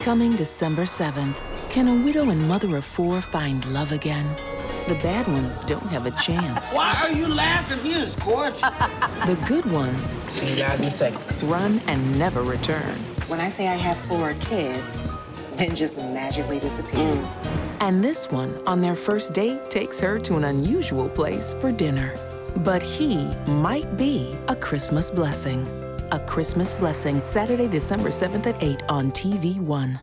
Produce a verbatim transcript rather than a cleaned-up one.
Coming December seventh, can a widow and mother of four find love again? The bad ones don't have a chance. Why are you laughing? He is gorgeous. The good ones So you gotta be sick. run and never return. When I say I have four kids, then just magically disappear. Mm. And this one, on their first date, takes her to an unusual place for dinner. But he might be a Christmas blessing. A Christmas Blessing, Saturday, December seventh at eight on T V one.